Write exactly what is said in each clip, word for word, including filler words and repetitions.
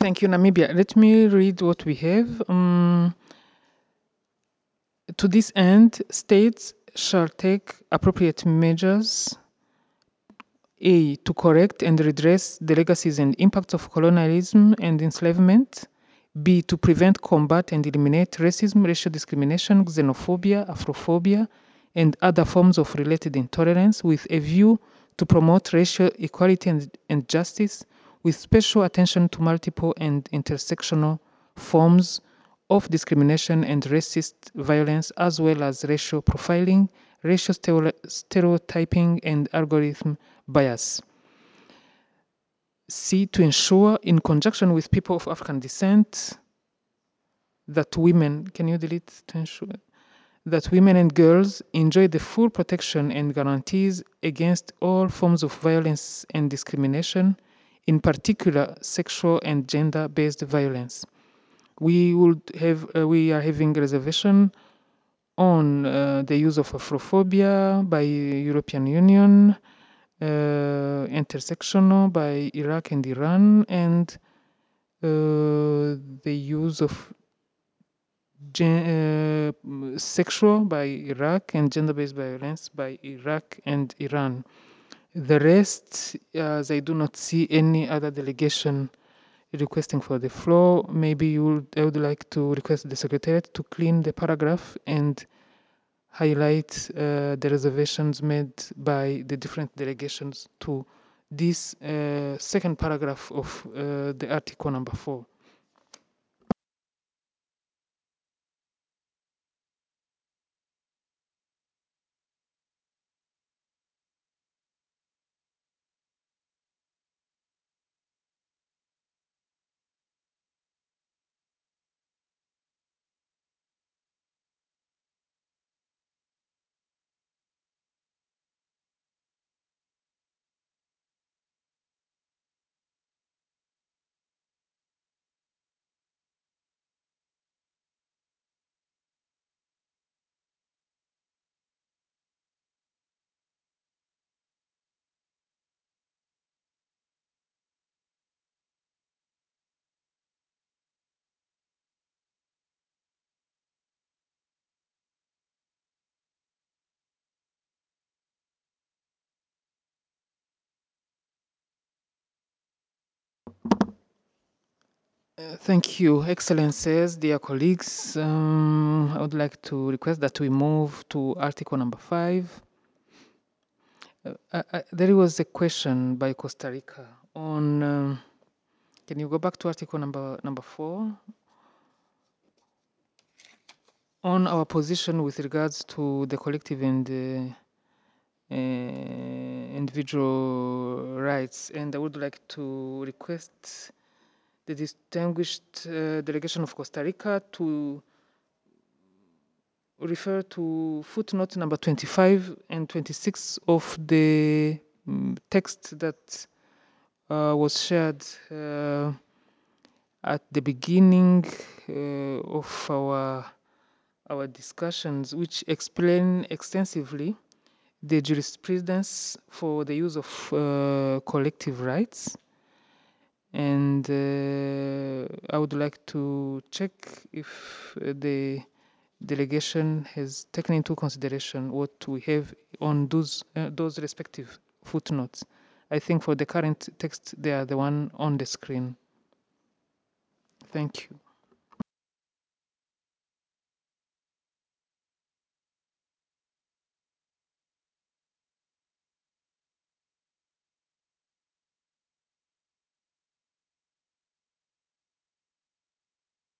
Thank you, Namibia. Let me read what we have. Um, to this end, states shall take appropriate measures: A. To correct and redress the legacies and impacts of colonialism and enslavement. B. To prevent, combat, and eliminate racism, racial discrimination, xenophobia, Afrophobia, and other forms of related intolerance, with a view to promote racial equality and, and justice, with special attention to multiple and intersectional forms of discrimination and racist violence, as well as racial profiling, racial stereotyping, and algorithm bias. C. To ensure, in conjunction with people of African descent, that women, can you delete to ensure? That women and girls enjoy the full protection and guarantees against all forms of violence and discrimination, in particular sexual and gender-based violence. We would have, uh, we are having a reservation on uh, the use of Afrophobia by European Union, uh, intersectional by Iraq and Iran, and uh, the use of gen- uh, sexual by Iraq and gender-based violence by Iraq and Iran. The rest, as I do not see any other delegation requesting for the floor, maybe you would, I would like to request the Secretariat to clean the paragraph and highlight uh, the reservations made by the different delegations to this uh, second paragraph of uh, the article number four. Uh, thank you, Excellencies, dear colleagues. Um, I would like to request that we move to article number five. Uh, I, I, there was a question by Costa Rica on. Um, can you go back to article number number four? On our position with regards to the collective and uh, uh, individual rights, and I would like to request the distinguished uh, delegation of Costa Rica to refer to footnote number twenty-five and twenty-six of the um, text that uh, was shared uh, at the beginning uh, of our our discussions, which explain extensively the jurisprudence for the use of uh, collective rights. And uh, I would like to check if uh, the delegation has taken into consideration what we have on those uh, those respective footnotes. I think for the current text, they are the one on the screen. Thank you.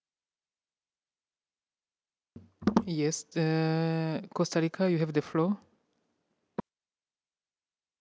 Yes, uh, Costa Rica, you have the floor.